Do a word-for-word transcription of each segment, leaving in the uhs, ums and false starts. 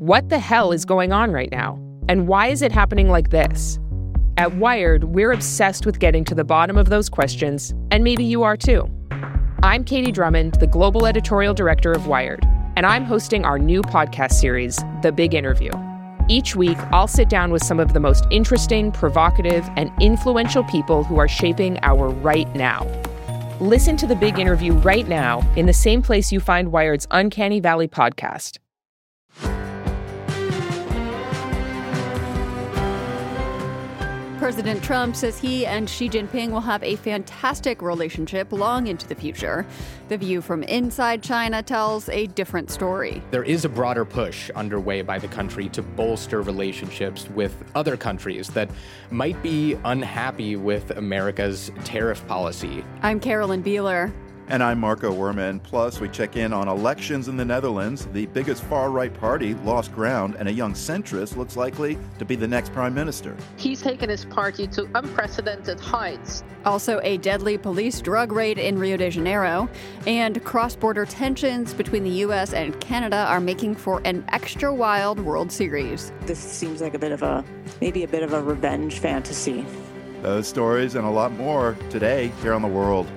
What the hell is going on right now? And why is it happening like this? At Wired, we're obsessed with getting to the bottom of those questions, and maybe you are too. I'm Katie Drummond, the global editorial director of Wired, and I'm hosting our new podcast series, The Big Interview. Each week, I'll sit down with some of the most interesting, provocative, and influential people who are shaping our right now. Listen to The Big Interview right now in the same place you find Wired's Uncanny Valley podcast. President Trump says he and Xi Jinping will have a fantastic relationship long into the future. The View from inside China tells a different story. There is a broader push underway by the country to bolster relationships with other countries that might be unhappy with America's tariff policy. I'm Carolyn Beeler. And I'm Marco Werman. Plus, we check in on elections in the Netherlands. The biggest far-right party lost ground, and a young centrist looks likely to be the next prime minister. He's taken his party to unprecedented heights. Also, a deadly police drug raid in Rio de Janeiro, and cross-border tensions between the U S and Canada are making for an extra wild World Series. This seems like a bit of a, maybe a bit of a revenge fantasy. Those stories and a lot more today here on The World.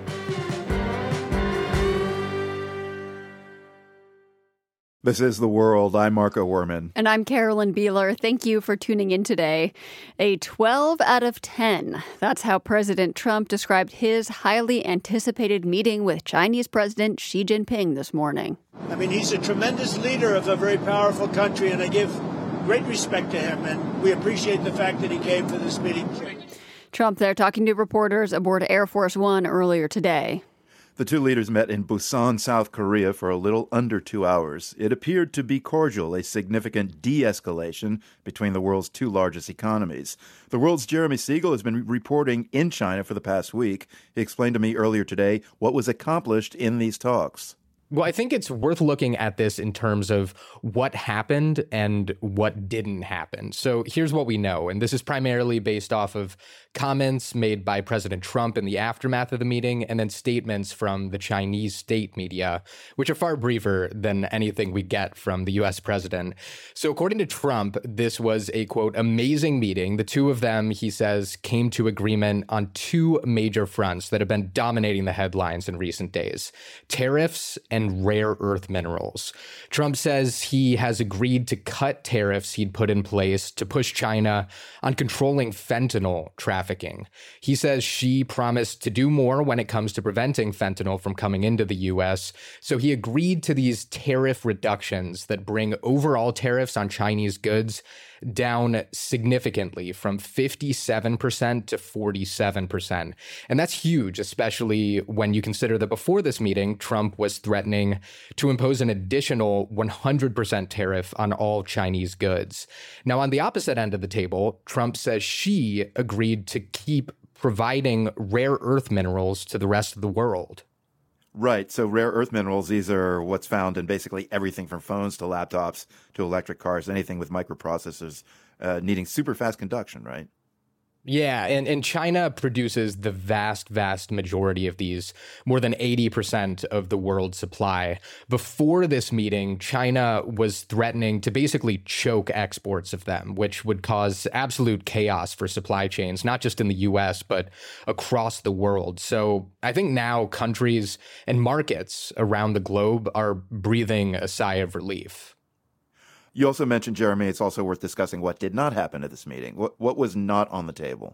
This is The World. I'm Marco Werman. And I'm Carolyn Beeler. Thank you for tuning in today. A twelve out of ten. That's how President Trump described his highly anticipated meeting with Chinese President Xi Jinping this morning. I mean, he's a tremendous leader of a very powerful country, and I give great respect to him, and we appreciate the fact that he came for this meeting. Trump there talking to reporters aboard Air Force One earlier today. The two leaders met in Busan, South Korea for a little under two hours. It appeared to be cordial, a significant de-escalation between the world's two largest economies. The World's Jeremy Siegel has been reporting in China for the past week. He explained to me earlier today what was accomplished in these talks. Well, I think it's worth looking at this in terms of what happened and what didn't happen. So here's what we know, and this is primarily based off of comments made by President Trump in the aftermath of the meeting, and then statements from the Chinese state media, which are far briefer than anything we get from the U S president. So according to Trump, this was a, quote, amazing meeting. The two of them, he says, came to agreement on two major fronts that have been dominating the headlines in recent days: tariffs and and rare earth minerals. Trump says he has agreed to cut tariffs he'd put in place to push China on controlling fentanyl trafficking. He says Xi promised to do more when it comes to preventing fentanyl from coming into the U S, so he agreed to these tariff reductions that bring overall tariffs on Chinese goods down significantly from fifty-seven percent to forty-seven percent. And that's huge, especially when you consider that before this meeting, Trump was threatening to impose an additional one hundred percent tariff on all Chinese goods. Now, on the opposite end of the table, Trump says Xi agreed to keep providing rare earth minerals to the rest of the world. Right. So rare earth minerals, these are what's found in basically everything from phones to laptops to electric cars, anything with microprocessors uh, needing super fast conduction, right? Yeah, and, and China produces the vast, vast majority of these, more than eighty percent of the world's supply. Before this meeting, China was threatening to basically choke exports of them, which would cause absolute chaos for supply chains, not just in the U S, but across the world. So I think now countries and markets around the globe are breathing a sigh of relief. You also mentioned, Jeremy, it's also worth discussing what did not happen at this meeting. What what was not on the table?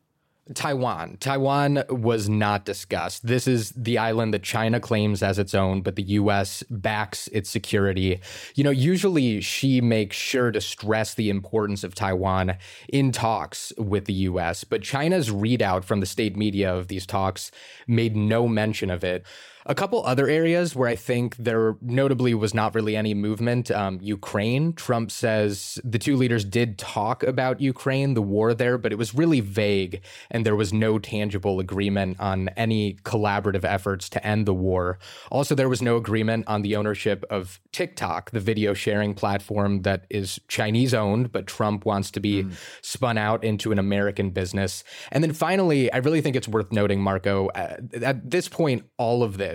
Taiwan. Taiwan was not discussed. This is the island that China claims as its own, but the U S backs its security. You know, usually Xi makes sure to stress the importance of Taiwan in talks with the U S, but China's readout from the state media of these talks made no mention of it. A couple other areas where I think there notably was not really any movement. Um, Ukraine. Trump says the two leaders did talk about Ukraine, the war there, but it was really vague, and there was no tangible agreement on any collaborative efforts to end the war. Also, there was no agreement on the ownership of TikTok, the video sharing platform that is Chinese owned, but Trump wants to be mm. spun out into an American business. And then finally, I really think it's worth noting, Marco, uh, at this point, all of this,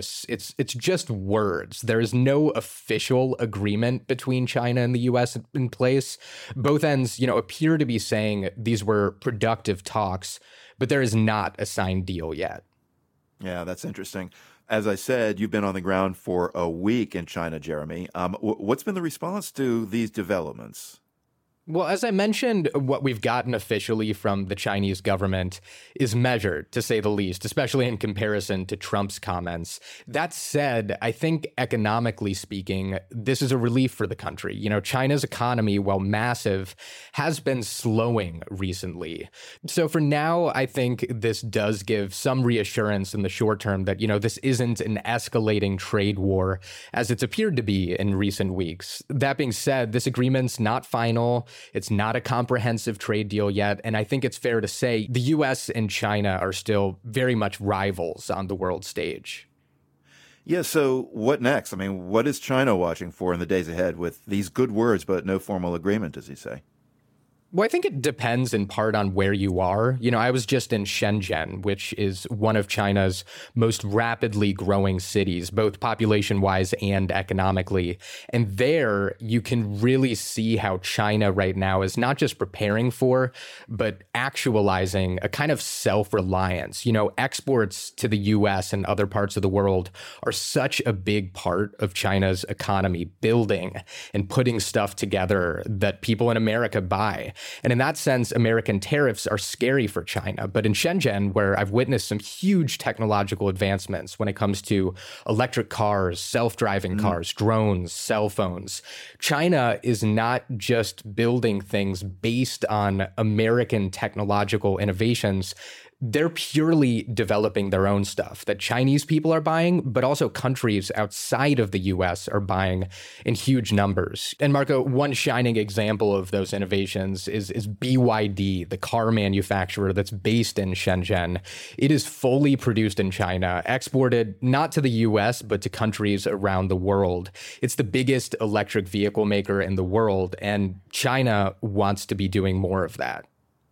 this, it's it's just words. There is no official agreement between China and the U S in place. Both ends, you know, appear to be saying these were productive talks, but there is not a signed deal yet. Yeah, that's interesting. As I said, you've been on the ground for a week in China, Jeremy. Um, w- what's been the response to these developments? Well, as I mentioned, what we've gotten officially from the Chinese government is measured, to say the least, especially in comparison to Trump's comments. That said, I think economically speaking, this is a relief for the country. You know, China's economy, while massive, has been slowing recently. So for now, I think this does give some reassurance in the short term that, you know, this isn't an escalating trade war as it's appeared to be in recent weeks. That being said, this agreement's not final. It's not a comprehensive trade deal yet, and I think it's fair to say the U S and China are still very much rivals on the world stage. Yeah, so what next? I mean, what is China watching for in the days ahead with these good words but no formal agreement, as you say? Well, I think it depends in part on where you are. You know, I was just in Shenzhen, which is one of China's most rapidly growing cities, both population-wise and economically. And there you can really see how China right now is not just preparing for, but actualizing a kind of self-reliance. You know, exports to the U S and other parts of the world are such a big part of China's economy, building and putting stuff together that people in America buy. And in that sense, American tariffs are scary for China. But in Shenzhen, where I've witnessed some huge technological advancements when it comes to electric cars, self-driving mm. cars, drones, cell phones, China is not just building things based on American technological innovations. They're purely developing their own stuff that Chinese people are buying, but also countries outside of the U S are buying in huge numbers. And Marco, one shining example of those innovations is, is B Y D, the car manufacturer that's based in Shenzhen. It is fully produced in China, exported not to the U S, but to countries around the world. It's the biggest electric vehicle maker in the world, and China wants to be doing more of that.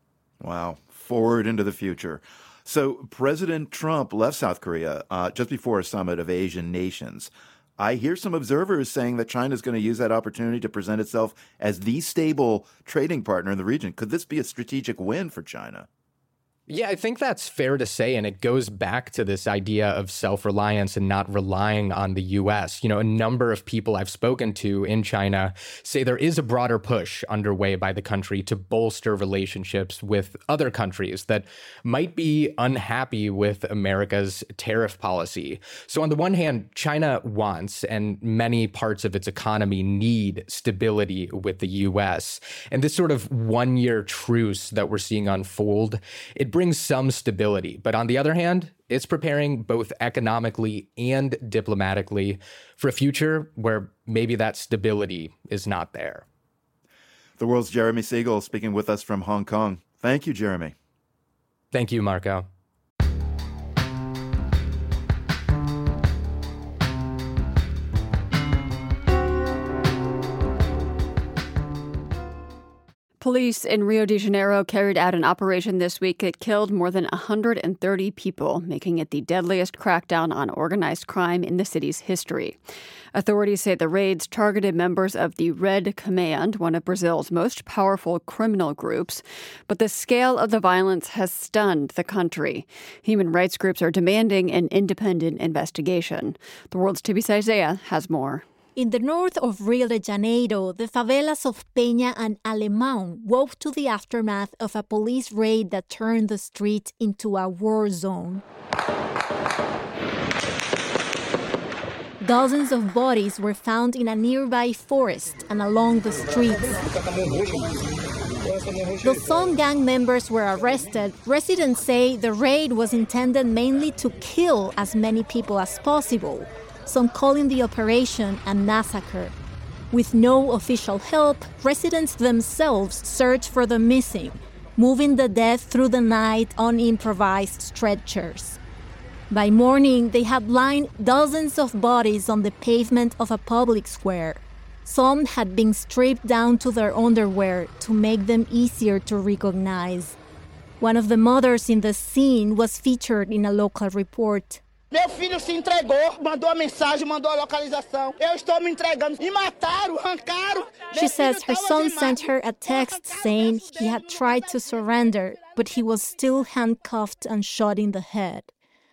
Wow. Forward into the future. So President Trump left South Korea uh, just before a summit of Asian nations. I hear some observers saying that China is going to use that opportunity to present itself as the stable trading partner in the region. Could this be a strategic win for China? Yeah, I think that's fair to say, and it goes back to this idea of self-reliance and not relying on the U S. You know, a number of people I've spoken to in China say there is a broader push underway by the country to bolster relationships with other countries that might be unhappy with America's tariff policy. So on the one hand, China wants, and many parts of its economy need, stability with the U S. And this sort of one-year truce that we're seeing unfold, it brings some stability. But on the other hand, it's preparing both economically and diplomatically for a future where maybe that stability is not there. The World's Jeremy Siegel speaking with us from Hong Kong. Thank you, Jeremy. Thank you, Marco. Police in Rio de Janeiro carried out an operation this week that killed more than one hundred thirty people, making it the deadliest crackdown on organized crime in the city's history. Authorities say the raids targeted members of the Red Command, one of Brazil's most powerful criminal groups, but the scale of the violence has stunned the country. Human rights groups are demanding an independent investigation. The World's Tibisay Zea has more. In the north of Rio de Janeiro, the favelas of Peña and Alemão woke to the aftermath of a police raid that turned the streets into a war zone. Dozens of bodies were found in a nearby forest and along the streets. Though some gang members were arrested, residents say the raid was intended mainly to kill as many people as possible, some calling the operation a massacre. With no official help, residents themselves search for the missing, moving the dead through the night on improvised stretchers. By morning, they had lined dozens of bodies on the pavement of a public square. Some had been stripped down to their underwear to make them easier to recognize. One of the mothers in the scene was featured in a local report. Meu filho se entregou, mandou a mensagem, mandou a localização. Eu estou me entregando. Me mataram, arrancaram. She says her son sent her a text saying he had tried to surrender, but he was still handcuffed and shot in the head.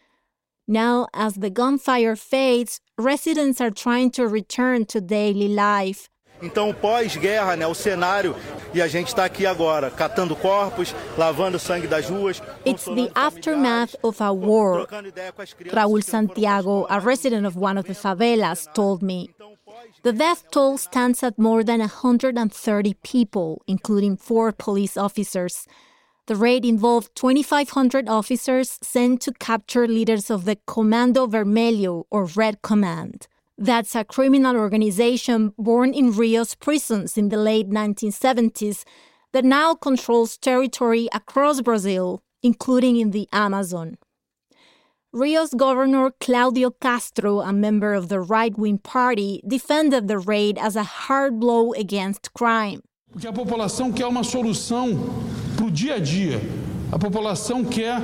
Now, as the gunfire fades, residents are trying to return to daily life. Então, pós-guerra, né, o cenário, e a gente está aqui agora, catando corpos, lavando sangue das ruas. It's the aftermath of a war. Raul Santiago, a resident of one of the favelas, told me. The death toll stands at more than one hundred thirty people, including four police officers. The raid involved twenty-five hundred officers sent to capture leaders of the Comando Vermelho, or Red Command. That's a criminal organization born in Rio's prisons in the late nineteen seventies that now controls territory across Brazil, including in the Amazon. Rio's governor Claudio Castro, a member of the right-wing party, defended the raid as a hard blow against crime. Porque a população quer uma solução para o dia a dia. A população quer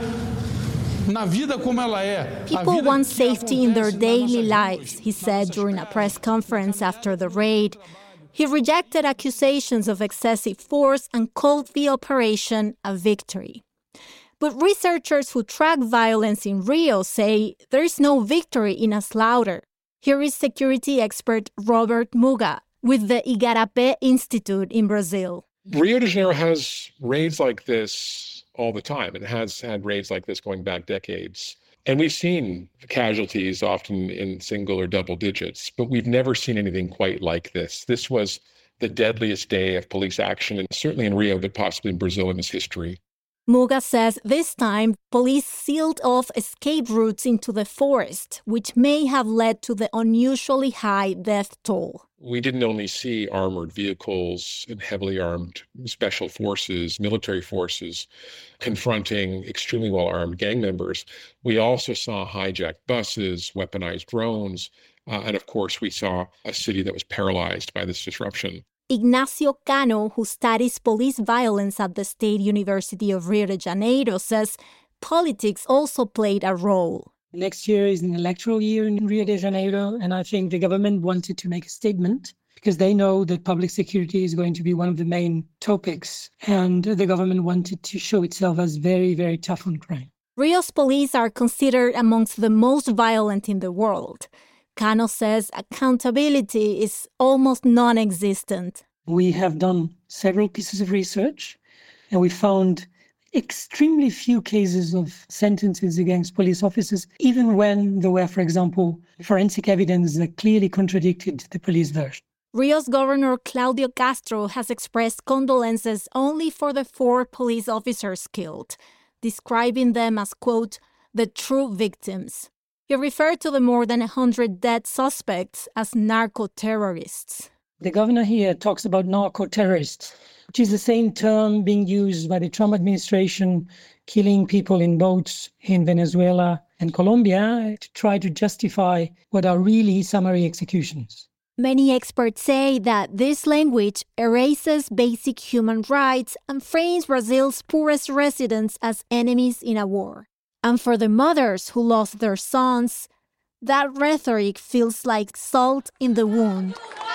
na vida como ela é. People want safety in their daily lives, he said during a press conference after the raid. He rejected accusations of excessive force and called the operation a victory. But researchers who track violence in Rio say there is no victory in a slaughter. Here is security expert Robert Muga with the Igarapé Institute in Brazil. Rio de Janeiro has raids like this all the time. It has had raids like this going back decades. And we've seen casualties often in single or double digits, but we've never seen anything quite like this. This was the deadliest day of police action, and certainly in Rio, but possibly in Brazil in its history. Muga says this time, police sealed off escape routes into the forest, which may have led to the unusually high death toll. We didn't only see armored vehicles and heavily armed special forces, military forces, confronting extremely well-armed gang members. We also saw hijacked buses, weaponized drones, uh, and of course, we saw a city that was paralyzed by this disruption. Ignacio Cano, who studies police violence at the State University of Rio de Janeiro, says politics also played a role. Next year is an electoral year in Rio de Janeiro, and I think the government wanted to make a statement because they know that public security is going to be one of the main topics, and the government wanted to show itself as very, very tough on crime. Rio's police are considered amongst the most violent in the world. Cano says accountability is almost non-existent. We have done several pieces of research, and we found extremely few cases of sentences against police officers, even when there were, for example, forensic evidence that clearly contradicted the police version. Rio's governor Claudio Castro has expressed condolences only for the four police officers killed, describing them as, quote, the true victims. He referred to the more than one hundred dead suspects as narco-terrorists. The governor here talks about narco-terrorists, which is the same term being used by the Trump administration, killing people in boats in Venezuela and Colombia to try to justify what are really summary executions. Many experts say that this language erases basic human rights and frames Brazil's poorest residents as enemies in a war. And for the mothers who lost their sons, that rhetoric feels like salt in the wound.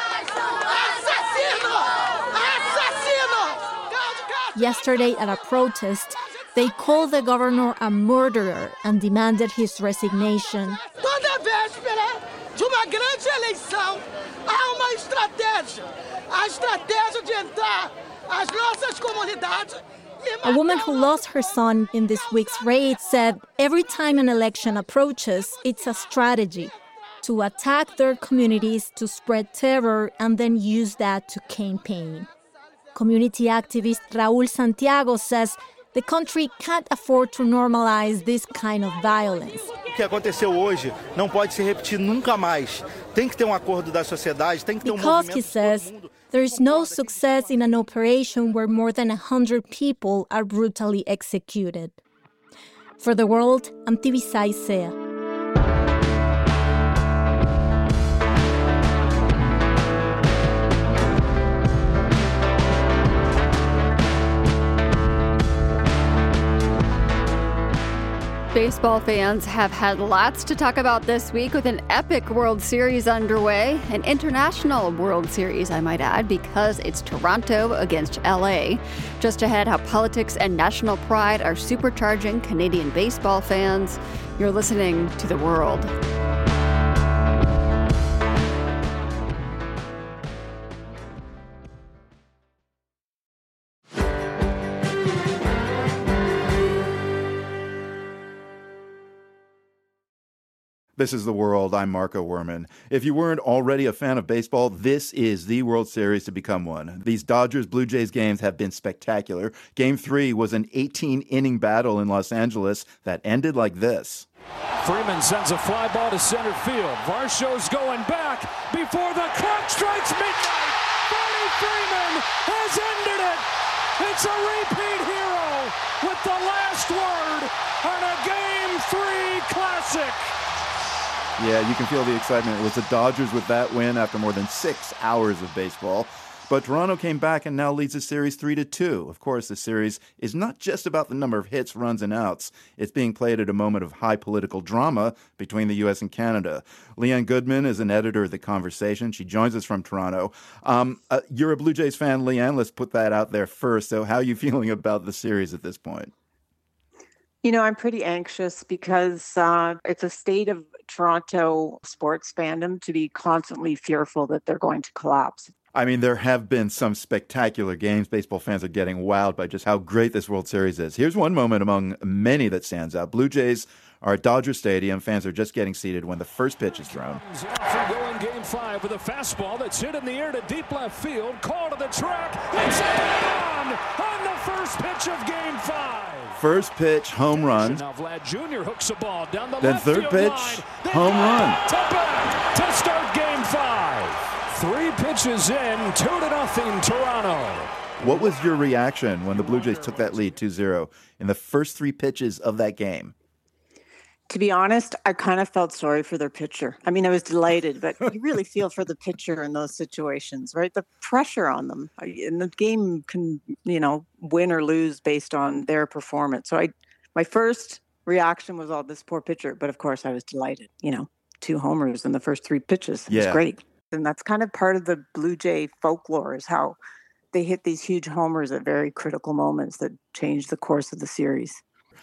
Yesterday at a protest, they called the governor a murderer and demanded his resignation. Toda véspera de uma grande eleição, há uma estratégia. A estratégia de entrar as nossas comunidades. A woman who lost her son in this week's raid said every time an election approaches, it's a strategy to attack their communities, to spread terror, and then use that to campaign. Community activist Raul Santiago says the country can't afford to normalize this kind of violence. O que aconteceu hoje não pode se repetir nunca mais. Tem que ter um acordo da sociedade, tem que ter um movimento. Because, he says, there is no success in an operation where more than one hundred people are brutally executed. For The World, I'm Tibisay Sea. Baseball fans have had lots to talk about this week with an epic World Series underway, an international World Series, I might add, because it's Toronto against L A. Just ahead, how politics and national pride are supercharging Canadian baseball fans. You're listening to The World. This is The World. I'm Marco Werman. If you weren't already a fan of baseball, this is the World Series to become one. These Dodgers-Blue Jays games have been spectacular. Game three was an eighteen-inning battle in Los Angeles that ended like this. Freeman sends a fly ball to center field. Varsho's going back before the clock strikes midnight. Freddie Freeman has ended it. It's a repeat hero with the last word on a Game three classic. Yeah, you can feel the excitement. It was the Dodgers with that win after more than six hours of baseball. But Toronto came back and now leads the series three to two. Of course, the series is not just about the number of hits, runs, and outs. It's being played at a moment of high political drama between the U S and Canada. Leanne Goodman is an editor of The Conversation. She joins us from Toronto. Um, uh, you're a Blue Jays fan, Leanne. Let's put that out there first. So how are you feeling about the series at this point? You know, I'm pretty anxious because uh, it's a state of Toronto sports fandom to be constantly fearful that they're going to collapse. I mean, there have been some spectacular games. Baseball fans are getting wowed by just how great this World Series is. Here's one moment among many that stands out. Blue Jays are at Dodger Stadium. Fans are just getting seated when the first pitch is thrown. Going game five with a fastball that's hit in the air to deep left field. Call to the track. It's on on the first pitch of game five. First pitch, home run. Now Vlad Junior hooks the ball down the then left third field pitch, line. home run. To back to start game five. Three pitches in, two to nothing, Toronto. What was your reaction when the Blue Jays took that lead two zero in the first three pitches of that game? To be honest, I kind of felt sorry for their pitcher. I mean, I was delighted, but you really feel for the pitcher in those situations, right? The pressure on them. And the game can, you know, win or lose based on their performance. So I, my first reaction was, oh, this poor pitcher. But of course, I was delighted. You know, two homers in the first three pitches. It was yeah. great. And that's kind of part of the Blue Jay folklore is how they hit these huge homers at very critical moments that change the course of the series.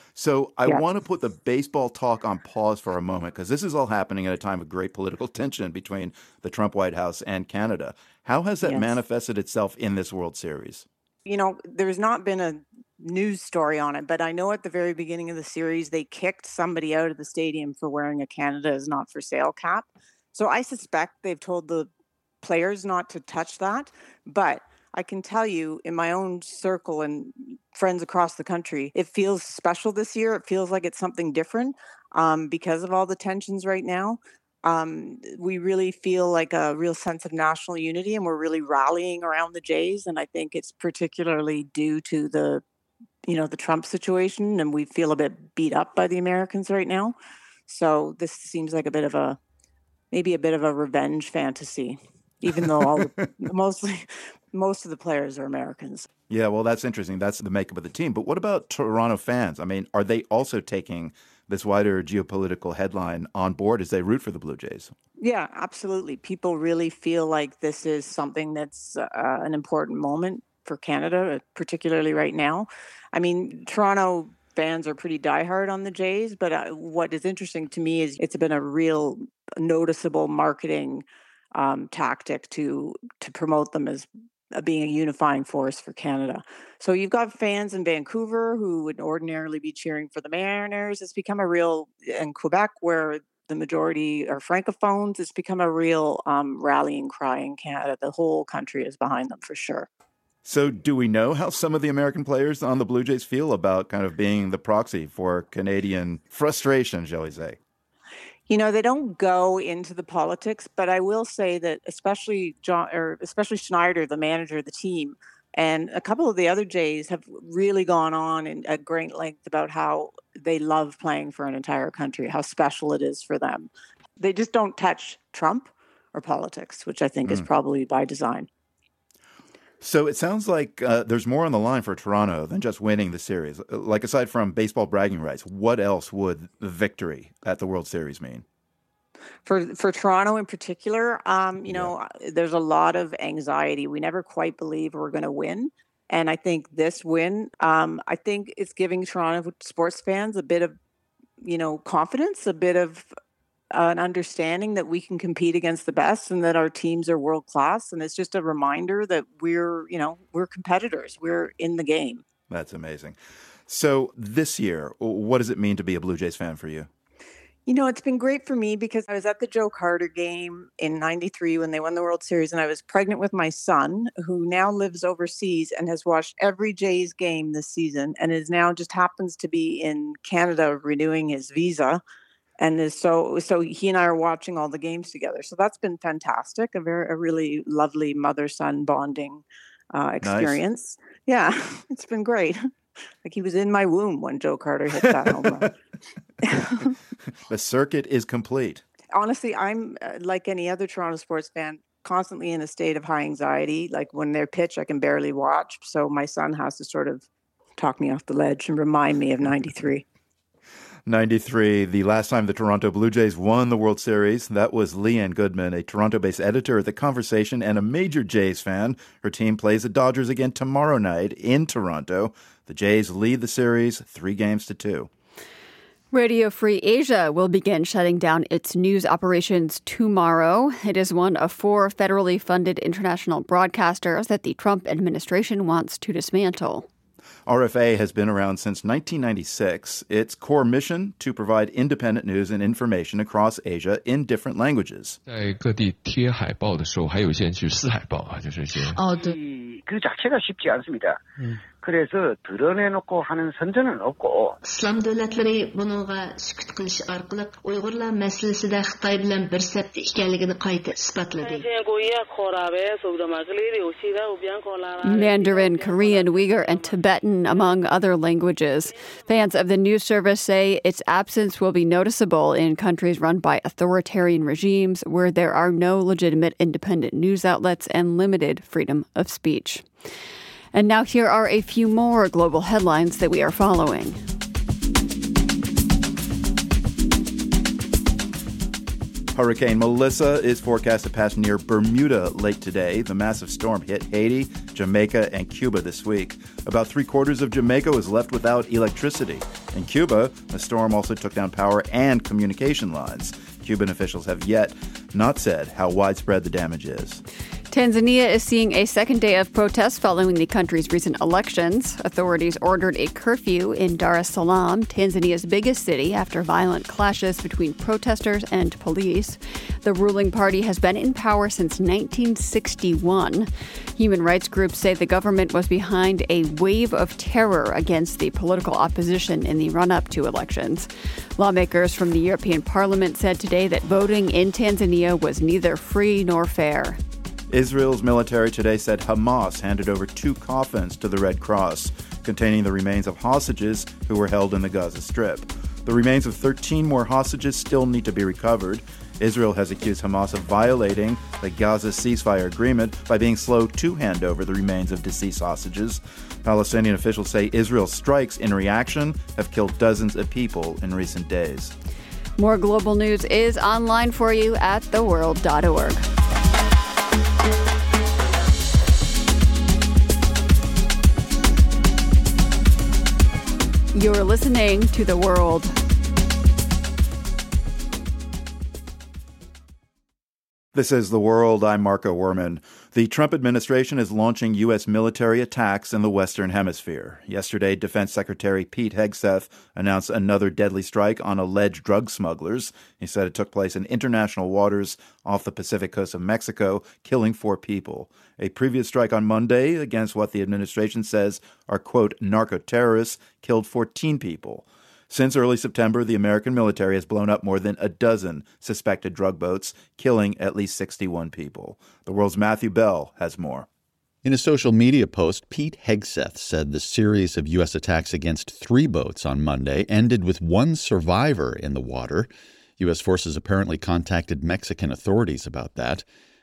So I yeah. want to put the baseball talk on pause for a moment because this is all happening at a time of great political tension between the Trump White House and Canada. How has that yes. manifested itself in this World Series? You know, there's not been a news story on it, but I know at the very beginning of the series, they kicked somebody out of the stadium for wearing a Canada is not for sale cap. So I suspect they've told the players not to touch that, but I can tell you in my own circle and friends across the country, it feels special this year. It feels like it's something different um, because of all the tensions right now. Um, we really feel like a real sense of national unity and we're really rallying around the Jays. And I think it's particularly due to the, you know, the Trump situation. And we feel a bit beat up by the Americans right now. So this seems like a bit of a, maybe a bit of a revenge fantasy, even though all mostly most of the players are Americans. Yeah, well, that's interesting. That's the makeup of the team. But what about Toronto fans? I mean, are they also taking this wider geopolitical headline on board as they root for the Blue Jays? Yeah, absolutely. People really feel like this is something that's uh, an important moment for Canada, particularly right now. I mean, Toronto fans are pretty diehard on the Jays, but uh, what is interesting to me is it's been a real noticeable marketing um, tactic to to promote them as being a unifying force for Canada. So you've got fans in Vancouver who would ordinarily be cheering for the Mariners. It's become a real, in Quebec, where the majority are Francophones, it's become a real um, rallying cry in Canada. The whole country is behind them for sure. So do we know how some of the American players on the Blue Jays feel about kind of being the proxy for Canadian frustration, shall we say? You know, they don't go into the politics, but I will say that especially John, or especially Schneider, the manager of the team, and a couple of the other Jays have really gone on in, at great length about how they love playing for an entire country, how special it is for them. They just don't touch Trump or politics, which I think mm. is probably by design. So it sounds like uh, there's more on the line for Toronto than just winning the series. Like, aside from baseball bragging rights, what else would the victory at the World Series mean? For for Toronto in particular, um, you know, yeah. there's a lot of anxiety. We never quite believe we're going to win. And I think this win, um, I think it's giving Toronto sports fans a bit of, you know, confidence, a bit of uh, an understanding that we can compete against the best and that our teams are world class. And it's just a reminder that we're, you know, we're competitors. We're in the game. That's amazing. So this year, what does it mean to be a Blue Jays fan for you? You know, it's been great for me because I was at the Joe Carter game in ninety-three when they won the World Series, and I was pregnant with my son, who now lives overseas and has watched every Jays game this season and is now just happens to be in Canada renewing his visa. And is so so he and I are watching all the games together. So that's been fantastic, a very a really lovely mother-son bonding uh, experience. Nice. Yeah, it's been great. Like he was in my womb when Joe Carter hit that home run. The circuit is complete. Honestly, I'm uh, like any other Toronto sports fan, constantly in a state of high anxiety. Like when they're pitch, I can barely watch. So my son has to sort of talk me off the ledge and remind me of ninety-three. ninety-three, the last time the Toronto Blue Jays won the World Series. That was Leanne Goodman, a Toronto-based editor at The Conversation and a major Jays fan. Her team plays the Dodgers again tomorrow night in Toronto. The Jays lead the series three games to two. Radio Free Asia will begin shutting down its news operations tomorrow. It is one of four federally funded international broadcasters that the Trump administration wants to dismantle. R F A has been around since nineteen ninety-six. Its core mission to provide independent news and information across Asia in different languages. 在各地贴海报的时候，还有一些人去撕海报啊，就是一些。 어, 그 자체가 쉽지 않습니다. 음. 그래서 드러내놓고 하는 선전은 없고. İslam devletleri bununla sükut qilish orqali Uyg'urlar masalasida Xitoy bilan bir sapda ekanligini qayta isbotladi. Mandarin, Korean, Uyghur, and Tibetan, among other languages. Fans of the news service say its absence will be noticeable in countries run by authoritarian regimes where there are no legitimate independent news outlets and limited freedom of speech. And now here are a few more global headlines that we are following. Hurricane Melissa is forecast to pass near Bermuda late today. The massive storm hit Haiti, Jamaica, and Cuba this week. About three quarters of Jamaica was left without electricity. In Cuba, the storm also took down power and communication lines. Cuban officials have yet not said how widespread the damage is. Tanzania is seeing a second day of protests following the country's recent elections. Authorities ordered a curfew in Dar es Salaam, Tanzania's biggest city, after violent clashes between protesters and police. The ruling party has been in power since nineteen sixty-one. Human rights groups say the government was behind a wave of terror against the political opposition in the run-up to elections. Lawmakers from the European Parliament said today that voting in Tanzania was neither free nor fair. Israel's military today said Hamas handed over two coffins to the Red Cross containing the remains of hostages who were held in the Gaza Strip. The remains of thirteen more hostages still need to be recovered. Israel has accused Hamas of violating the Gaza ceasefire agreement by being slow to hand over the remains of deceased hostages. Palestinian officials say Israel's strikes in reaction have killed dozens of people in recent days. More global news is online for you at the world dot org. You're listening to The World. This is The World. I'm Marco Werman. The Trump administration is launching U S military attacks in the Western Hemisphere. Yesterday, Defense Secretary Pete Hegseth announced another deadly strike on alleged drug smugglers. He said it took place in international waters off the Pacific coast of Mexico, killing four people. A previous strike on Monday against what the administration says are, quote, narco-terrorists killed fourteen people. Since early September, the American military has blown up more than a dozen suspected drug boats, killing at least sixty-one people. The World's Matthew Bell has more. In a social media post, Pete Hegseth said the series of U S attacks against three boats on Monday ended with one survivor in the water. U S forces apparently contacted Mexican authorities about that.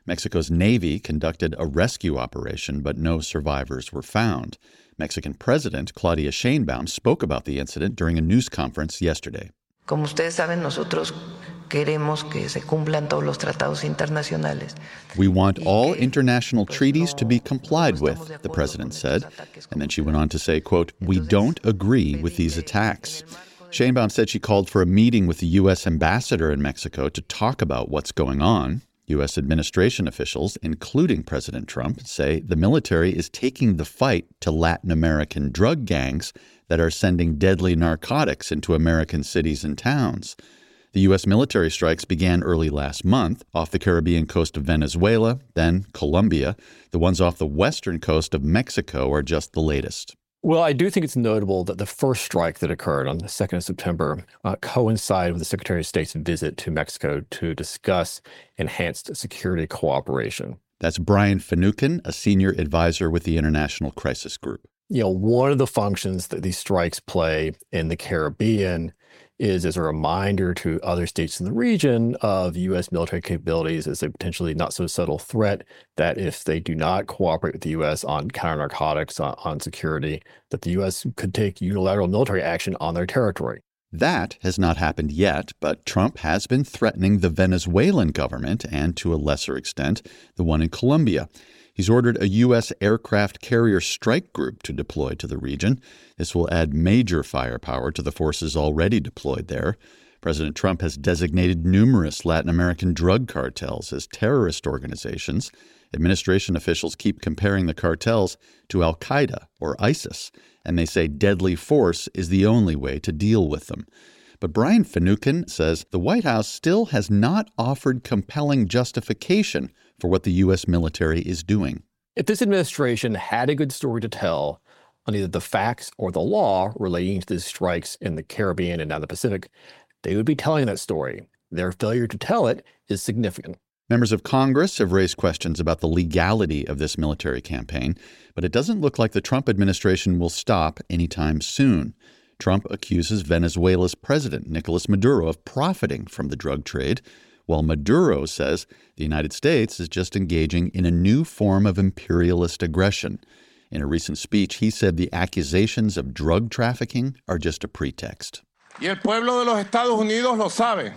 Mexico's Navy conducted a rescue operation, but no survivors were found. Mexican President Claudia Sheinbaum spoke about the incident during a news conference yesterday. Como ustedes saben, nosotros queremos que se cumplan todos los tratados internacionales. We want all international treaties to be complied with, the president said. And then she went on to say, quote, we don't agree with these attacks. Sheinbaum said she called for a meeting with the U S ambassador in Mexico to talk about what's going on. U S administration officials, including President Trump, say the military is taking the fight to Latin American drug gangs that are sending deadly narcotics into American cities and towns. The U S military strikes began early last month off the Caribbean coast of Venezuela, then Colombia. The ones off the western coast of Mexico are just the latest. Well, I do think it's notable that the first strike that occurred on the second of September uh, coincided with the Secretary of State's visit to Mexico to discuss enhanced security cooperation. That's Brian Finucane, a senior advisor with the International Crisis Group. You know, one of the functions that these strikes play in the Caribbean is as a reminder to other states in the region of U S military capabilities as a potentially not so subtle threat that if they do not cooperate with the U S on counter-narcotics, on, on security, that the U S could take unilateral military action on their territory. That has not happened yet, but Trump has been threatening the Venezuelan government and, to a lesser extent, the one in Colombia. He's ordered a U S aircraft carrier strike group to deploy to the region. This will add major firepower to the forces already deployed there. President Trump has designated numerous Latin American drug cartels as terrorist organizations. Administration officials keep comparing the cartels to al-Qaeda or ISIS, and they say deadly force is the only way to deal with them. But Brian Finucane says the White House still has not offered compelling justification for what the U S military is doing. If this administration had a good story to tell on either the facts or the law relating to these strikes in the Caribbean and now the Pacific, they would be telling that story. Their failure to tell it is significant. Members of Congress have raised questions about the legality of this military campaign, but it doesn't look like the Trump administration will stop anytime soon. Trump accuses Venezuela's president, Nicolas Maduro, of profiting from the drug trade, while Maduro says the United States is just engaging in a new form of imperialist aggression. In a recent speech, he said the accusations of drug trafficking are just a pretext. Y el pueblo de los Estados Unidos lo sabe.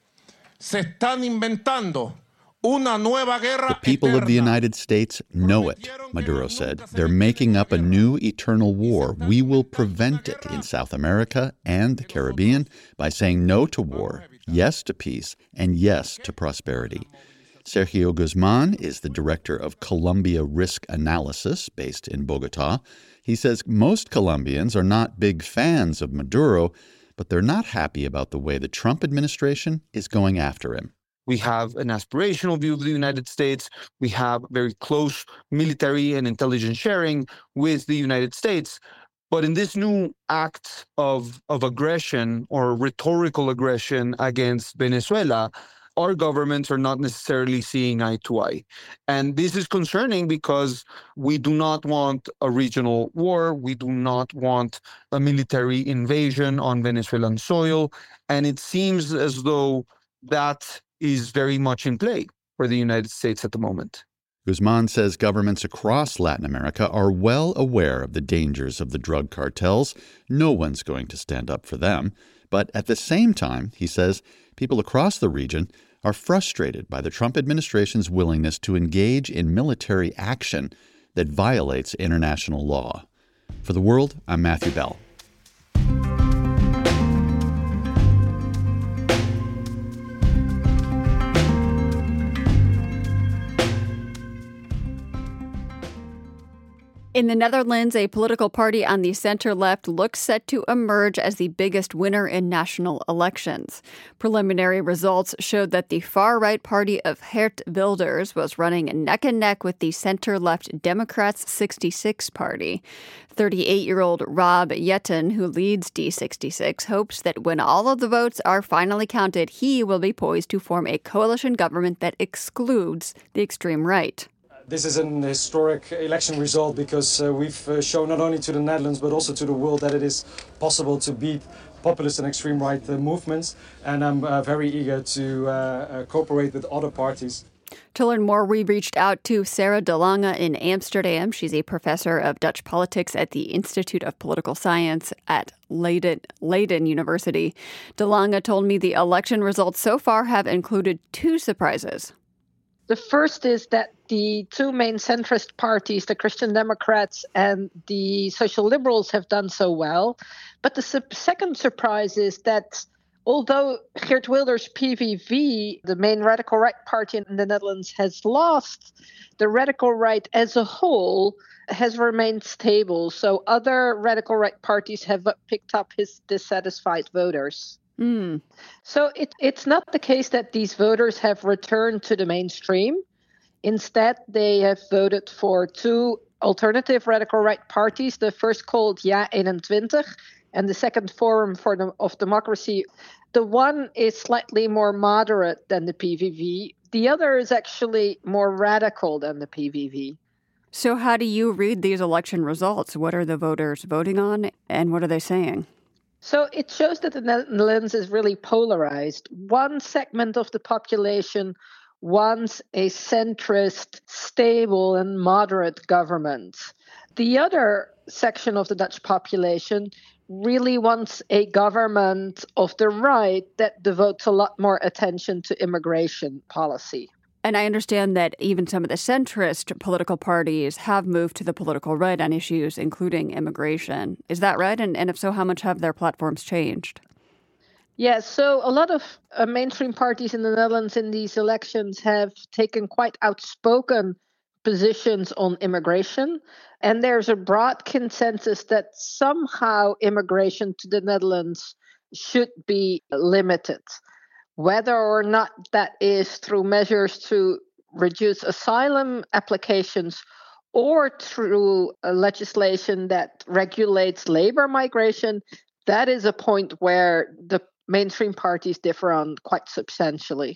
Se están inventando una nueva guerra. The people of the United States know it, Maduro said. They're making up a new eternal war. We will prevent it in South America and the Caribbean by saying no to war, yes to peace, and yes to prosperity. Sergio Guzman is the director of Colombia Risk Analysis based in Bogota. He says most Colombians are not big fans of Maduro, but they're not happy about the way the Trump administration is going after him. We have an aspirational view of the United States. We have very close military and intelligence sharing with the United States. But in this new act of, of aggression or rhetorical aggression against Venezuela, our governments are not necessarily seeing eye to eye. And this is concerning because we do not want a regional war. We do not want a military invasion on Venezuelan soil. And it seems as though that is very much in play for the United States at the moment. Guzman says governments across Latin America are well aware of the dangers of the drug cartels. No one's going to stand up for them. But at the same time, he says, people across the region are frustrated by the Trump administration's willingness to engage in military action that violates international law. For The World, I'm Matthew Bell. In the Netherlands, a political party on the center-left looks set to emerge as the biggest winner in national elections. Preliminary results showed that the far-right party of Geert Wilders was running neck and neck with the center-left Democrats' sixty-six party. thirty-eight-year-old Rob Jetten, who leads D sixty-six, hopes that when all of the votes are finally counted, he will be poised to form a coalition government that excludes the extreme right. This is an historic election result because uh, we've uh, shown not only to the Netherlands but also to the world that it is possible to beat populist and extreme right uh, movements, and I'm uh, very eager to uh, uh, cooperate with other parties. To learn more, we reached out to Sarah De Lange in Amsterdam. She's a professor of Dutch politics at the Institute of Political Science at Leiden, Leiden University. De Lange told me the election results so far have included two surprises. The first is that the two main centrist parties, the Christian Democrats and the Social Liberals, have done so well. But the su- second surprise is that although Geert Wilders' P V V, the main radical right party in the Netherlands, has lost, the radical right as a whole has remained stable. So other radical right parties have picked up his dissatisfied voters. Mm. So it, it's not the case that these voters have returned to the mainstream. Instead, they have voted for two alternative radical right parties, the first called Ja eenentwintig and the second Forum for the, of Democracy. The one is slightly more moderate than the P V V. The other is actually more radical than the P V V. So how do you read these election results? What are the voters voting on, and what are they saying? So it shows that the Netherlands is really polarized. One segment of the population wants a centrist, stable, and moderate government. The other section of the Dutch population really wants a government of the right that devotes a lot more attention to immigration policy. And I understand that even some of the centrist political parties have moved to the political right on issues including immigration. Is that right? And, and if so, how much have their platforms changed? Yes, so a lot of uh, mainstream parties in the Netherlands in these elections have taken quite outspoken positions on immigration. And there's a broad consensus that somehow immigration to the Netherlands should be limited. Whether or not that is through measures to reduce asylum applications or through a legislation that regulates labor migration, that is a point where the mainstream parties differ on quite substantially.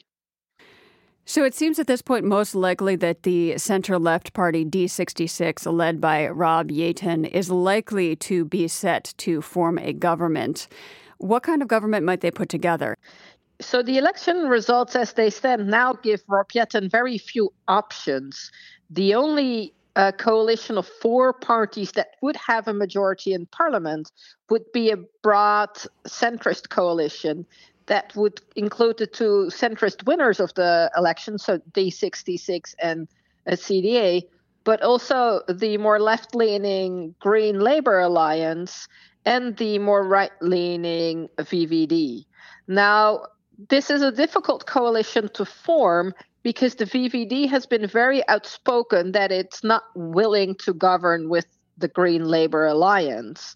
So it seems at this point most likely that the center-left party D sixty-six, led by Rob Yetten, is likely to be set to form a government. What kind of government might they put together? So the election results as they stand now give Rob Yetten very few options. The only uh, coalition of four parties that would have a majority in parliament would be a broad centrist coalition that would include the two centrist winners of the election, so D sixty-six and uh, C D A, but also the more left-leaning Green Labour Alliance and the more right-leaning V V D. Now, this is a difficult coalition to form because the V V D has been very outspoken that it's not willing to govern with the Green Labour Alliance.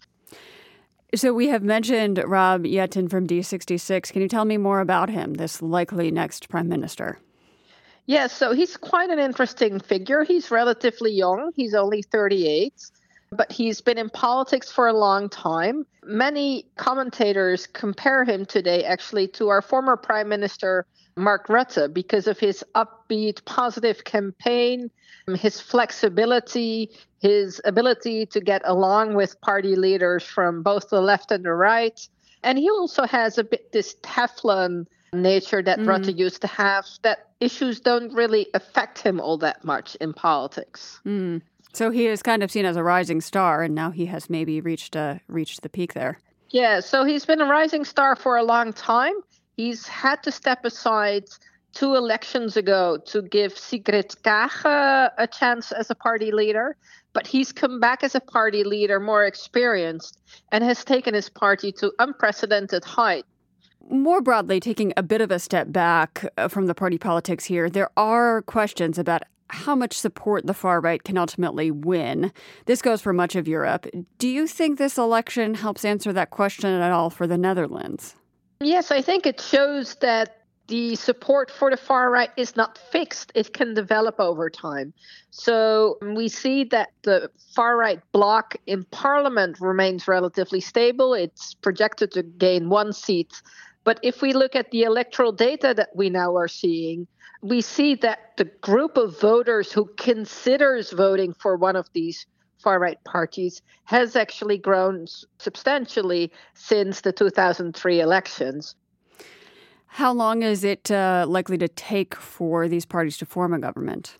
So we have mentioned Rob Yetten from D sixty-six. Can you tell me more about him, this likely next prime minister? Yes, so he's quite an interesting figure. He's relatively young. He's only thirty-eight. But he's been in politics for a long time. Many commentators compare him today actually to our former Prime Minister, Mark Rutte, because of his upbeat, positive campaign, his flexibility, his ability to get along with party leaders from both the left and the right. And he also has a bit this Teflon nature that mm. Rutte used to have, that issues don't really affect him all that much in politics. Mm. So he is kind of seen as a rising star, and now he has maybe reached uh, reached the peak there. Yeah, so he's been a rising star for a long time. He's had to step aside two elections ago to give Sigrid Kaag a chance as a party leader, but he's come back as a party leader more experienced and has taken his party to unprecedented height. More broadly, taking a bit of a step back from the party politics here, there are questions about how much support the far right can ultimately win. This goes for much of Europe. Do you think this election helps answer that question at all for the Netherlands? Yes, I think it shows that the support for the far right is not fixed. It can develop over time. So we see that the far right bloc in parliament remains relatively stable. It's projected to gain one seat. But if we look at the electoral data that we now are seeing, we see that the group of voters who considers voting for one of these far-right parties has actually grown substantially since the two thousand three elections. How long is it uh, likely to take for these parties to form a government?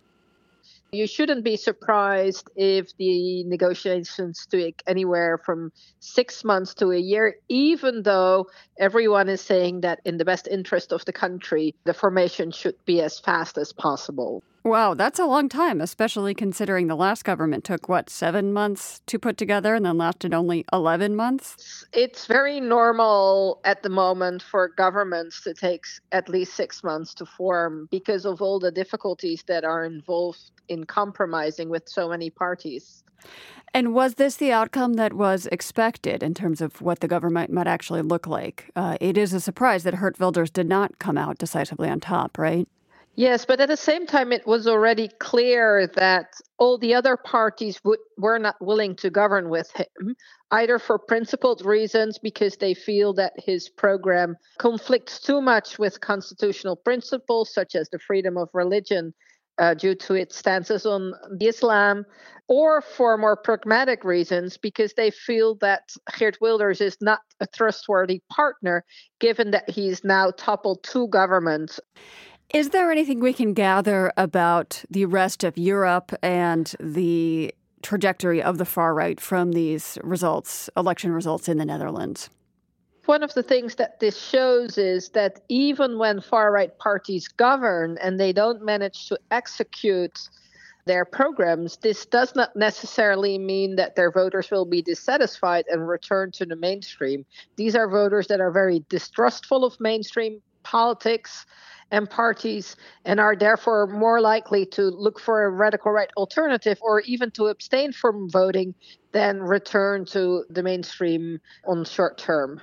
You shouldn't be surprised if the negotiations take anywhere from six months to a year, even though everyone is saying that in the best interest of the country, the formation should be as fast as possible. Wow, that's a long time, especially considering the last government took, what, seven months to put together and then lasted only eleven months? It's very normal at the moment for governments to take at least six months to form because of all the difficulties that are involved in compromising with so many parties. And was this the outcome that was expected in terms of what the government might actually look like? Uh, it is a surprise that Geert Wilders did not come out decisively on top, right? Yes, but at the same time, it was already clear that all the other parties would, were not willing to govern with him, either for principled reasons, because they feel that his program conflicts too much with constitutional principles, such as the freedom of religion, uh, due to its stances on Islam, or for more pragmatic reasons, because they feel that Geert Wilders is not a trustworthy partner, given that he's now toppled two governments. Is there anything we can gather about the rest of Europe and the trajectory of the far right from these results, election results in the Netherlands? One of the things that this shows is that even when far-right parties govern and they don't manage to execute their programs, this does not necessarily mean that their voters will be dissatisfied and return to the mainstream. These are voters that are very distrustful of mainstream politics and parties and are therefore more likely to look for a radical right alternative or even to abstain from voting than return to the mainstream on short term.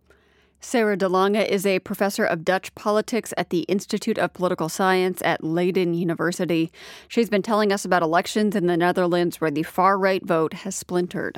Sarah De Lange is a professor of Dutch politics at the Institute of Political Science at Leiden University. She's been telling us about elections in the Netherlands where the far-right vote has splintered.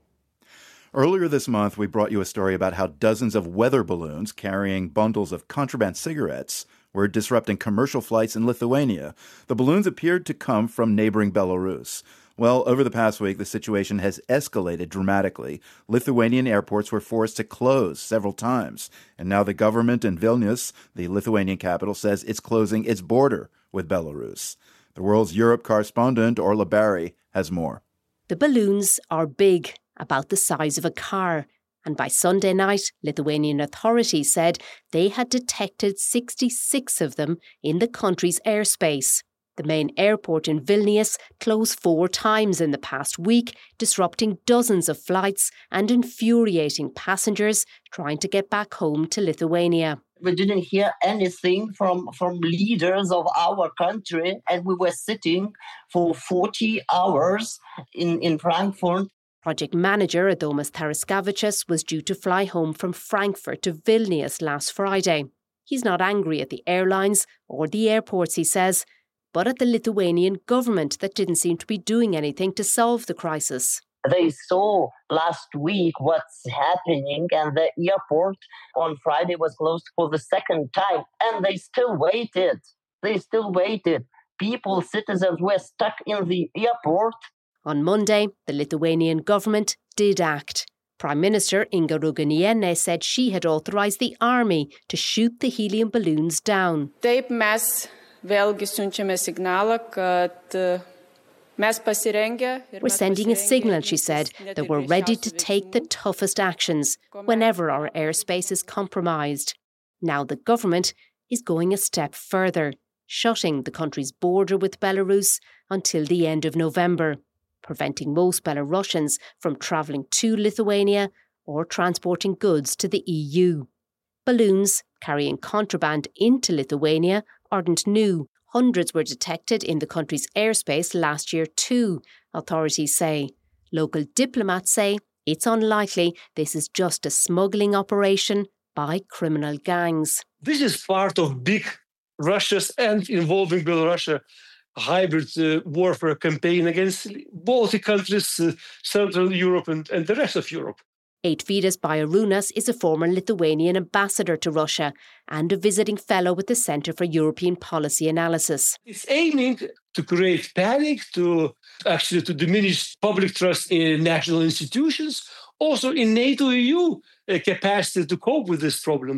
Earlier this month, we brought you a story about how dozens of weather balloons carrying bundles of contraband cigarettes were disrupting commercial flights in Lithuania. The balloons appeared to come from neighboring Belarus. Well, over the past week, the situation has escalated dramatically. Lithuanian airports were forced to close several times. And now the government in Vilnius, the Lithuanian capital, says it's closing its border with Belarus. The World's Europe correspondent, Orla Barry, has more. The balloons are big, about the size of a car. And by Sunday night, Lithuanian authorities said they had detected sixty-six of them in the country's airspace. The main airport in Vilnius closed four times in the past week, disrupting dozens of flights and infuriating passengers trying to get back home to Lithuania. We didn't hear anything from, from leaders of our country, and we were sitting for forty hours in, in Frankfurt. Project manager Adomas Taraskavicius was due to fly home from Frankfurt to Vilnius last Friday. He's not angry at the airlines or the airports, he says, but at the Lithuanian government that didn't seem to be doing anything to solve the crisis. They saw last week what's happening, and the airport on Friday was closed for the second time, and they still waited. They still waited. People, citizens were stuck in the airport. On Monday, the Lithuanian government did act. Prime Minister Inga Ruginiene said she had authorised the army to shoot the helium balloons down. Taip mes vėlgi siunčiame signalą, kad mes pasirengę. We're sending a signal, she said, that we're ready to take the toughest actions whenever our airspace is compromised. Now the government is going a step further, shutting the country's border with Belarus until the end of November, preventing most Belarusians from travelling to Lithuania or transporting goods to the E U. Balloons carrying contraband into Lithuania aren't new. Hundreds were detected in the country's airspace last year too, authorities say. Local diplomats say it's unlikely this is just a smuggling operation by criminal gangs. This is part of big Russia's and involving Belarus hybrid uh, warfare campaign against Baltic countries, uh, Central Europe and, and the rest of Europe. Eitvydas Bajarūnas is a former Lithuanian ambassador to Russia and a visiting fellow with the Centre for European Policy Analysis. It's aiming to create panic, to actually to diminish public trust in national institutions, also in NATO E U uh, capacity to cope with this problem. The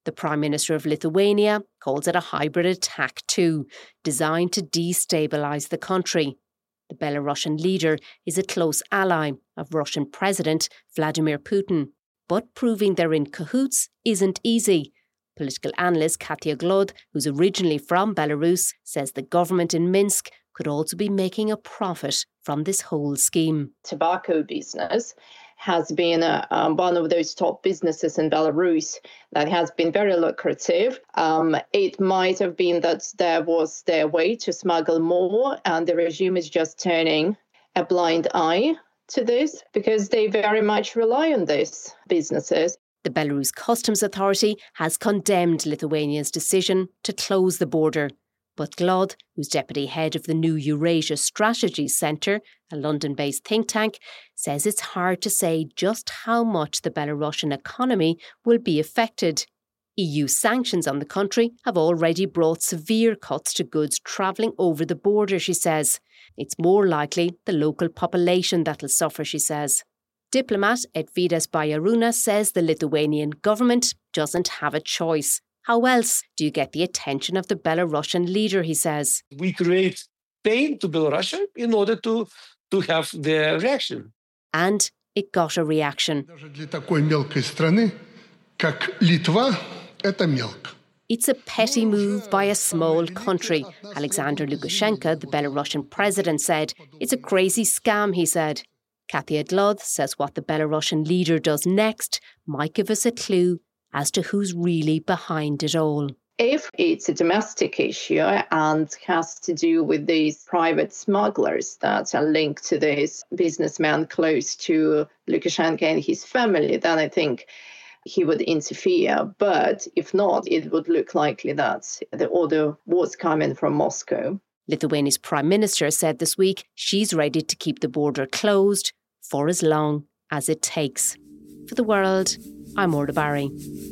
The Prime Minister of Lithuania calls it a hybrid attack too, designed to destabilise the country. The Belarusian leader is a close ally of Russian President Vladimir Putin. But proving they're in cahoots isn't easy. Political analyst Katya Glod, who's originally from Belarus, says the government in Minsk could also be making a profit from this whole scheme. Tobacco business has been uh, um, one of those top businesses in Belarus that has been very lucrative. Um, it might have been that there was their way to smuggle more, and the regime is just turning a blind eye to this because they very much rely on these businesses. The Belarus Customs Authority has condemned Lithuania's decision to close the border. But Glod, who's deputy head of the New Eurasia Strategy Centre, a London-based think tank, says it's hard to say just how much the Belarusian economy will be affected. E U sanctions on the country have already brought severe cuts to goods travelling over the border, she says. It's more likely the local population that'll suffer, she says. Diplomat Edvidas Bayarūnas says the Lithuanian government doesn't have a choice. How else do you get the attention of the Belarusian leader, he says? We create pain to Belarus in order to, to have their reaction. And it got a reaction. It's a petty move by a small country. Alexander Lukashenko, the Belarusian president, said. It's a crazy scam, he said. Katya Glod says what the Belarusian leader does next might give us a clue as to who's really behind it all. If it's a domestic issue and has to do with these private smugglers that are linked to this businessman close to Lukashenko and his family, then I think he would interfere. But if not, it would look likely that the order was coming from Moscow. Lithuania's Prime Minister said this week she's ready to keep the border closed for as long as it takes. For The World, I'm Orla Barry.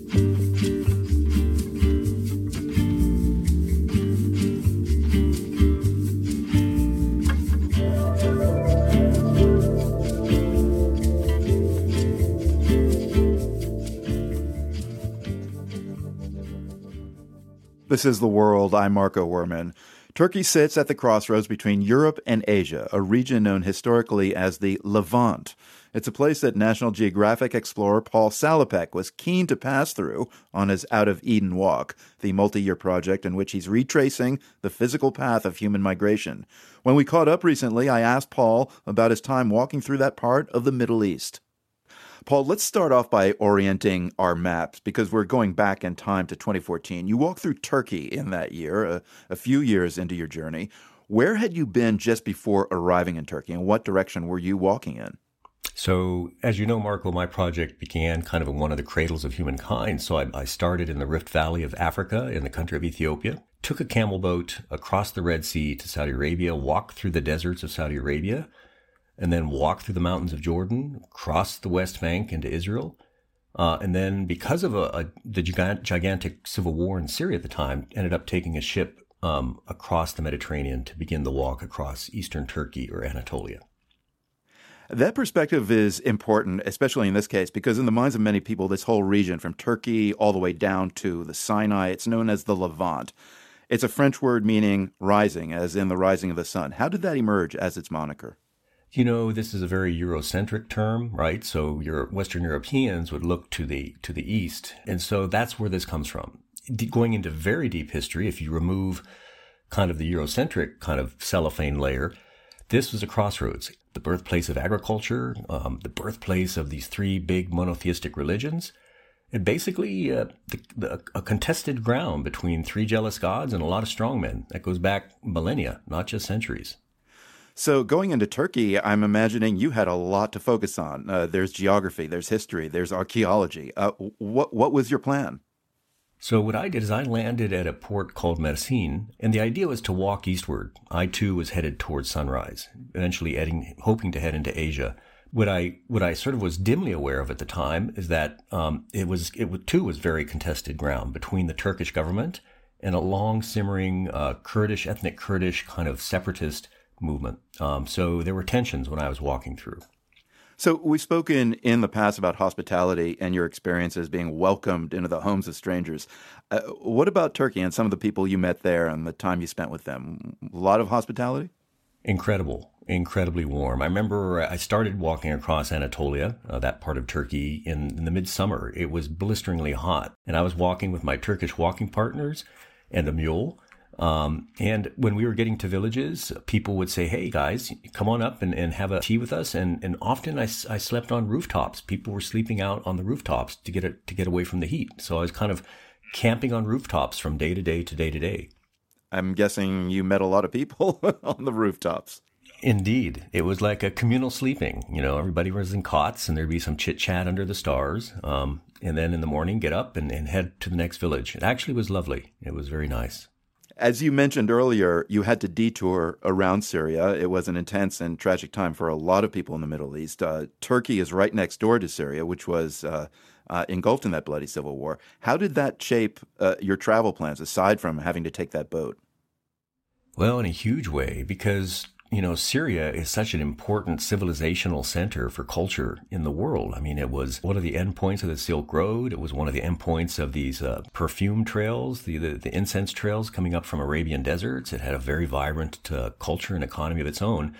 This is The World. I'm Marco Werman. Turkey sits at the crossroads between Europe and Asia, a region known historically as the Levant. It's a place that National Geographic explorer Paul Salopek was keen to pass through on his Out of Eden Walk, the multi-year project in which he's retracing the physical path of human migration. When we caught up recently, I asked Paul about his time walking through that part of the Middle East. Paul, let's start off by orienting our maps because we're going back in time to twenty fourteen. You walked through Turkey in that year, a, a few years into your journey. Where had you been just before arriving in Turkey, and what direction were you walking in? So, as you know, Marco, my project began kind of in one of the cradles of humankind. So I, I started in the Rift Valley of Africa in the country of Ethiopia, took a camel boat across the Red Sea to Saudi Arabia, walked through the deserts of Saudi Arabia, and then walked through the mountains of Jordan, crossed the West Bank into Israel. Uh, and then because of a, a, the gigantic civil war in Syria at the time, ended up taking a ship um, across the Mediterranean to begin the walk across eastern Turkey or Anatolia. That perspective is important, especially in this case, because in the minds of many people, this whole region from Turkey all the way down to the Sinai, it's known as the Levant. It's a French word meaning rising, as in the rising of the sun. How did that emerge as its moniker? You know, this is a very Eurocentric term, right? So your Western Europeans would look to the to the east. And so that's where this comes from. De- going into very deep history, if you remove kind of the Eurocentric kind of cellophane layer, this was a crossroads, the birthplace of agriculture, um, the birthplace of these three big monotheistic religions, and basically uh, the, the, a contested ground between three jealous gods and a lot of strongmen. That goes back millennia, not just centuries. So going into Turkey, I'm imagining you had a lot to focus on. Uh, there's geography, there's history, there's archaeology. Uh, what what was your plan? So what I did is I landed at a port called Mersin, and the idea was to walk eastward. I, too, was headed towards sunrise, eventually heading, hoping to head into Asia. What I what I sort of was dimly aware of at the time is that um, it was it too was very contested ground between the Turkish government and a long simmering uh, Kurdish, ethnic Kurdish kind of separatist movement. Um, so there were tensions when I was walking through. So we've spoken in the past about hospitality and your experiences being welcomed into the homes of strangers. Uh, what about Turkey and some of the people you met there and the time you spent with them? A lot of hospitality? Incredible, incredibly warm. I remember I started walking across Anatolia, uh, that part of Turkey, in, in the midsummer. It was blisteringly hot, and I was walking with my Turkish walking partners and a mule. Um, and when we were getting to villages, people would say, hey, guys, come on up and, and have a tea with us. And, and often I, I slept on rooftops. People were sleeping out on the rooftops to get it, to get away from the heat. So I was kind of camping on rooftops from day to day to day to day. I'm guessing you met a lot of people on the rooftops. Indeed. It was like a communal sleeping. You know, everybody was in cots and there'd be some chit chat under the stars. Um, and then in the morning, get up and, and head to the next village. It actually was lovely. It was very nice. As you mentioned earlier, you had to detour around Syria. It was an intense and tragic time for a lot of people in the Middle East. Uh, Turkey is right next door to Syria, which was uh, uh, engulfed in that bloody civil war. How did that shape uh, your travel plans, aside from having to take that boat? Well, in a huge way, because you know, Syria is such an important civilizational center for culture in the world. I mean, it was one of the endpoints of the Silk Road. It was one of the endpoints of these uh, perfume trails, the, the the incense trails coming up from Arabian deserts. It had a very vibrant uh, culture and economy of its own.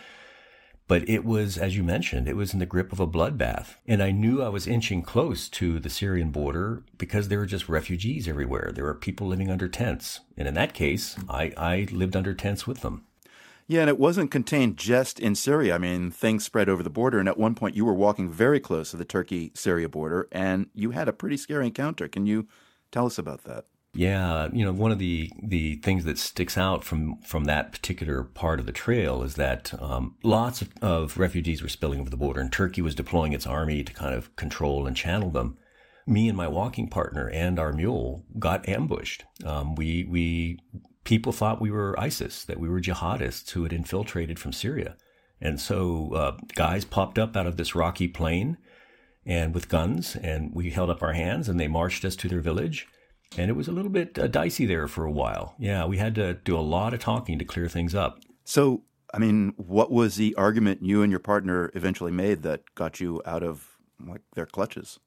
But it was, as you mentioned, it was in the grip of a bloodbath. And I knew I was inching close to the Syrian border because there were just refugees everywhere. There were people living under tents. And in that case, I, I lived under tents with them. Yeah, and it wasn't contained just in Syria. I mean, things spread over the border, and at one point you were walking very close to the Turkey-Syria border, and you had a pretty scary encounter. Can you tell us about that? Yeah, you know, one of the, the things that sticks out from, from that particular part of the trail is that um, lots of, of refugees were spilling over the border, and Turkey was deploying its army to kind of control and channel them. Me and my walking partner and our mule got ambushed. Um, we we... People thought we were ISIS, that we were jihadists who had infiltrated from Syria. And so uh, guys popped up out of this rocky plain and with guns, and we held up our hands and they marched us to their village. And it was a little bit uh, dicey there for a while. Yeah, we had to do a lot of talking to clear things up. So, I mean, what was the argument you and your partner eventually made that got you out of like their clutches?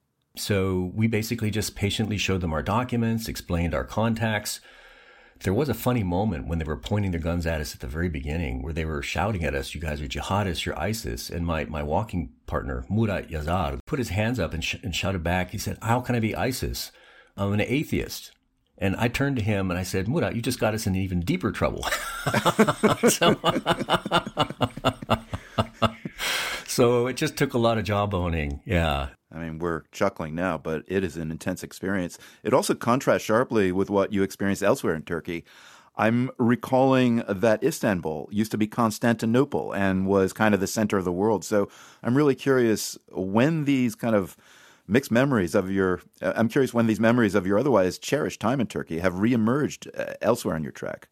So we basically just patiently showed them our documents, explained our contacts. There was a funny moment when they were pointing their guns at us at the very beginning where they were shouting at us, you guys are jihadists, you're ISIS. And my, my walking partner, Murat Yazar, put his hands up and, sh- and shouted back. He said, how can I be ISIS? I'm an atheist. And I turned to him and I said, Murat, you just got us in even deeper trouble. so, so it just took a lot of jawboning. Yeah. I mean, we're chuckling now, but it is an intense experience. It also contrasts sharply with what you experienced elsewhere in Turkey. I'm recalling that Istanbul used to be Constantinople and was kind of the center of the world. So I'm really curious when these kind of mixed memories of your, I'm curious when these memories of your otherwise cherished time in Turkey have reemerged elsewhere on your track.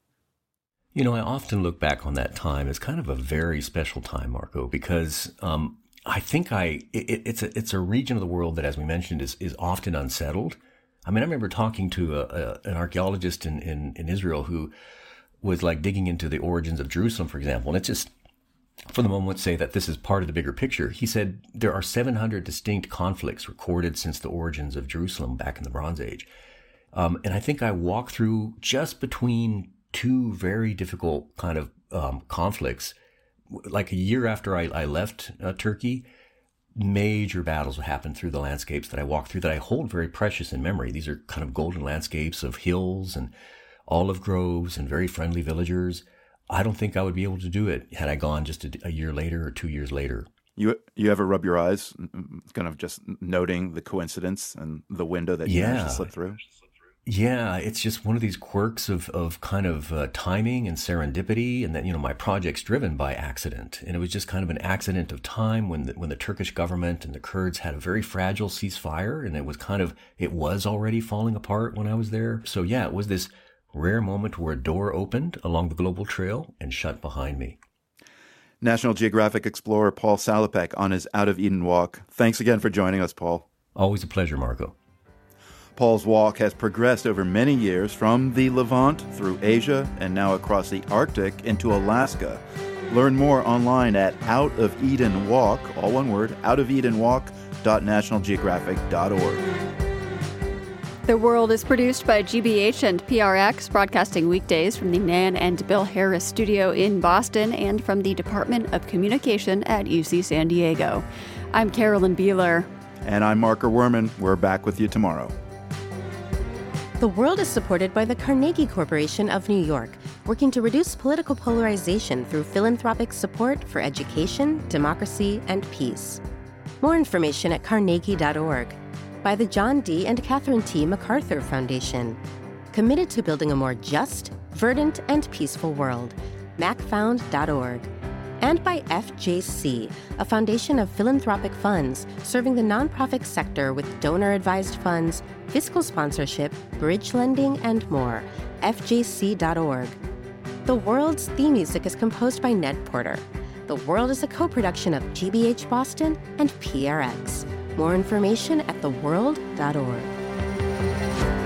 You know, I often look back on that time as kind of a very special time, Marco, because um, I think I it, it's a it's a region of the world that, as we mentioned, is is often unsettled. I mean, I remember talking to a, a, an archaeologist in, in, in Israel who was like digging into the origins of Jerusalem, for example, and it's just, for the moment, say that this is part of the bigger picture. He said there are seven hundred distinct conflicts recorded since the origins of Jerusalem back in the Bronze Age, um, and I think I walked through just between two very difficult kind of um, conflicts. Like a year after I, I left uh, Turkey, major battles happened through the landscapes that I walked through that I hold very precious in memory. These are kind of golden landscapes of hills and olive groves and very friendly villagers. I don't think I would be able to do it had I gone just a, a year later or two years later. You you ever rub your eyes, kind of just noting the coincidence and the window that you yeah. managed to slip through? Yeah, it's just one of these quirks of, of kind of uh, timing and serendipity. And then, you know, my project's driven by accident. And it was just kind of an accident of time when the, when the Turkish government and the Kurds had a very fragile ceasefire. And it was kind of, it was already falling apart when I was there. So yeah, it was this rare moment where a door opened along the global trail and shut behind me. National Geographic explorer Paul Salopek on his Out of Eden walk. Thanks again for joining us, Paul. Always a pleasure, Marco. Paul's walk has progressed over many years from the Levant through Asia and now across the Arctic into Alaska. Learn more online at Out of Eden Walk, all one word, out of eden walk dot national geographic dot org. The World is produced by G B H and P R X, broadcasting weekdays from the Nan and Bill Harris studio in Boston and from the Department of Communication at U C San Diego. I'm Carolyn Beeler. And I'm Marker Werman. We're back with you tomorrow. The World is supported by the Carnegie Corporation of New York, working to reduce political polarization through philanthropic support for education, democracy, and peace. More information at carnegie dot org. By the John D. and Catherine T. MacArthur Foundation, committed to building a more just, verdant, and peaceful world. mac found dot org. And by F J C, a foundation of philanthropic funds serving the nonprofit sector with donor-advised funds, fiscal sponsorship, bridge lending, and more. F J C dot org. The World's theme music is composed by Ned Porter. The World is a co-production of G B H Boston and P R X. More information at the world dot org.